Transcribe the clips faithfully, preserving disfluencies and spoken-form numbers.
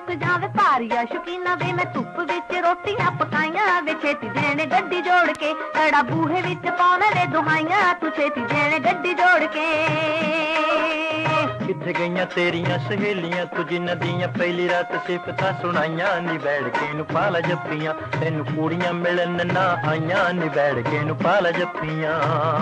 ਮੁੱਕ ਜਾਵੇ ਭਾਰੀਆ ਸ਼ੌਕੀਨਾ ਵੇ ਮੈਂ ਧੁੱਪ ਵਿੱਚ ਰੋਟੀਆਂ ਪਕਾਈਆਂ ਵੇ ਛੇਤੀ ਦੇਣੇ ਗੱਡੀ ਜੋੜ ਕੇ ਕੜਾ ਬੂਹੇ ਵਿੱਚ ਪਾਉਣਾ ਵੇ ਦੁਹਾਈਆਂ ਤੂੰ ਛੇਤੀ ਦੇਣੇ ਗੱਡੀ ਜੋੜ ਕੇ। ਕਿੱਥੇ ਗਈਆਂ ਤੇਰੀਆਂ ਸਹੇਲੀਆਂ ਤੂੰ ਜਿਨ੍ਹਾਂ ਦੀਆਂ ਪਹਿਲੀ ਰਾਤ ਸਿਫਤਾਂ ਸੁਣਾਈਆਂ ਨੀ ਬੈਠ ਕੇ ਨੂੰ ਪਾਲਾ ਜੱਫੀਆਂ ਤੈਨੂੰ ਕੁੜੀਆਂ ਮਿਲਣ ਨਾ ਆਈਆਂ ਨੀ ਬੈਠ ਕੇ ਨੂੰ ਪਾਲਾ ਜੱਫੀਆਂ।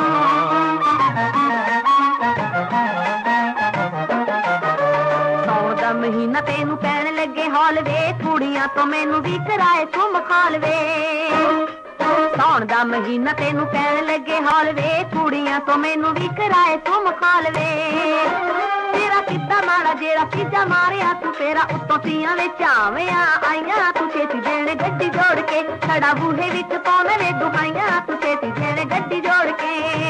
ਸੌਣ ਦਾ ਮਹੀਨਾ ਤੈਨੂੰ ਪੈਣ ਲੱਗੇ ਹੌਲ ਵੇ ਕੁੜੀਆਂ ਤੋਂ ਮੈਨੂੰ ਵੀ ਕਰਾਏ ਤੂੰ ਮਖੌਲ ਵੇ। ਸੌਣ ਦਾ ਮਹੀਨਾ ਤੈਨੂੰ ਪੈਣ ਲੱਗੇ ਹੌਲ ਵੇ ਕੁੜੀਆਂ ਤੋਂ ਮੈਨੂੰ ਵੀ ਕਰਾਏ ਤੂੰ ਮਖੌਲ ਵੇ। ਤੇਰਾ ਕਿੱਦਾਂ ਮਾੜਾ ਜਿਹੜਾ ਤੀਜਾ ਮਾਰਿਆ ਤੂੰ ਤੇਰਾ ਉੱਤੋਂ ਤੀਆਂ ਵਿੱਚ ਆਵਿਆਂ ਆਈਆਂ ਤੂੰ ਛੇਤੀ ਦੇਣੇ ਗੱਡੀ ਜੋੜ ਕੇ ਕੜਾ ਬੂਹੇ ਵਿੱਚ ਪਾਉਣੇ ਵੇ ਦੁਹਾਈਆਂ ਤੂੰ ਛੇਤੀ ਦੇਣੇ ਗੱਡੀ ਜੋੜ ਕੇ।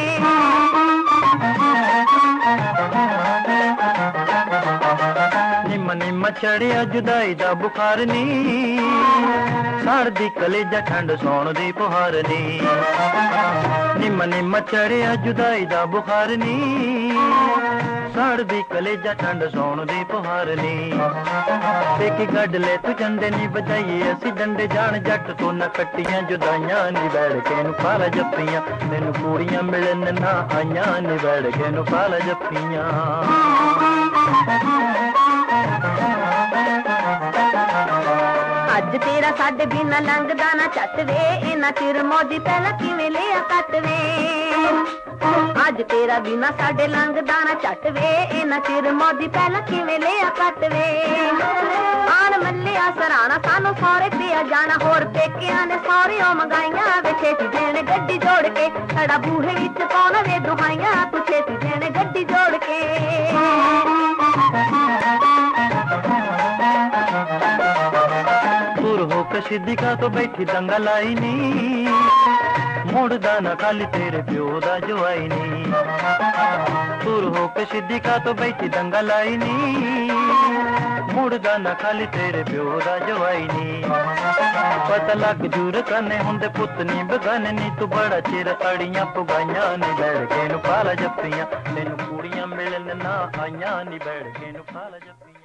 ਨਿੰਮ ਨਿੰਮ ਚੜਿਆ ਜੁਦਾਈ ਦਾ ਬੁਖਾਰ ਨੀ ਸੜਦੀ ਕਲੇਜਾ ਠੰਡ ਸੌਣ ਦੀ ਪੁਹਾਰ ਨੀ। ਨਿੰਮ ਨਿੰਮ ਚੜਿਆ ਜੁਦਾਈ ਦਾ ਬੁਖਾਰ ਨੀ ਸੜਦੀ ਕਲੇਜਾ ਠੰਡ ਸੌਣ ਦੀ ਪੁਹਾਰ ਨੀ। ਪੇਕੇ ਗੱਡ ਲੈ ਤੂੰ ਜੰਡੇ ਨੀ ਵਜਾਈਏ ਅਸੀਂ ਡੰਡੇ ਜਾਣ ਜੱਟ ਤੋਂ ਨਾ ਕੱਟੀਆਂ ਜੁਦਾਈਆਂ ਨੀ ਬੈਠ ਕੇ ਨੂੰ ਪਾਲਾ ਜੱਫੀਆਂ ਤੈਨੂੰ ਕੁੜੀਆਂ ਮਿਲਣ ਨਾ ਆਈਆਂ ਨੀ ਬੈਠ ਕੇ ਨੂੰ ਪਾਲਾ ਜੱਫੀਆਂ। ਅੱਜ ਤੇਰਾ ਸਾਡੇ ਬਿਨਾਂ ਲੰਘਦਾ ਨਾ ਝੱਟ ਵੇ ਇਹਨਾਂ ਚਿਰ ਮੌਜੀ ਪਹਿਲਾਂ ਕਿਵੇਂ ਲਿਆ ਕੱਟ ਵੇ। ਅੱਜ ਤੇਰਾ ਬਿਨਾਂ ਸਾਡੇ ਲੰਘਦਾ ਨਾ ਝੱਟ ਵੇ ਇਹਨਾਂ ਚਿਰ ਮੌਜੀ ਪਹਿਲਾਂ ਕਿਵੇਂ ਲਿਆ ਕੱਟ ਵੇ। ਆਣ ਮੱਲਿਆ ਸਰਾਣਾ ਸਾਨੂੰ ਸਹੁਰੇ ਪਿਆ ਜਾਣਾ ਹੋਰ ਪੇਕਿਆਂ ਨੇ ਸਹੁਰਿਓਂ ਮੰਗਾਈਆਂ ਵੇ ਛੇਤੀ ਦੇਣੇ ਗੱਡੀ ਜੋੜ ਕੇ ਕੜਾ ਬੂਹੇ ਵਿੱਚ ਪਾਉਣਾ ਵੇ ਦੁਹਾਈਆਂ ਤੂੰ ਛੇਤੀ ਦੇਣੇ ਗੱਡੀ ਜੋੜ ਕੇ। ਹੋ ਕੇ ਸਿੱਧੀਕਾ ਤੋਂ ਬੈਠੀ ਦੰਗਾ ਲਾਈ ਨੀ ਮੁੜਦਾ ਨਾ ਖਾਲੀ ਤੇਰੇ ਪਿਓ ਦਾ ਜਵਾਈ ਨੀ। ਤੁਰ ਹੋ ਕੇ ਸਿੱਧੀਕਾ ਤੋਂ ਬੈਠੀ ਦੰਗਾ ਲਾਈ ਨੀ ਮੁੜਦਾ ਨਾ ਖਾਲੀ ਤੇਰੇ ਪਿਓ ਦਾ ਜਵਾਈ ਨੀ। ਪਤਾ ਲੱਗ ਜੂਰ ਕਰਨੇ ਹੁੰਦੇ ਪੁੱਤ ਨੀ ਬਗਾਨੇ ਨੀ ਤੂੰ ਬੜਾ ਚਿਰ ਅੜੀਆਂ ਪੁਗਾਈਆਂ ਨੀ ਬੈਠ ਕੇ ਨੂੰ ਪਾਲਾ ਜੱਫੀਆਂ ਤੈਨੂੰ ਕੁੜੀਆਂ ਮਿਲਣ ਨਾ ਆਈਆਂ ਨੀ ਬੈਠ ਕੇ ਨੂੰ ਪਾਲਾ ਜੱਫੀਆਂ।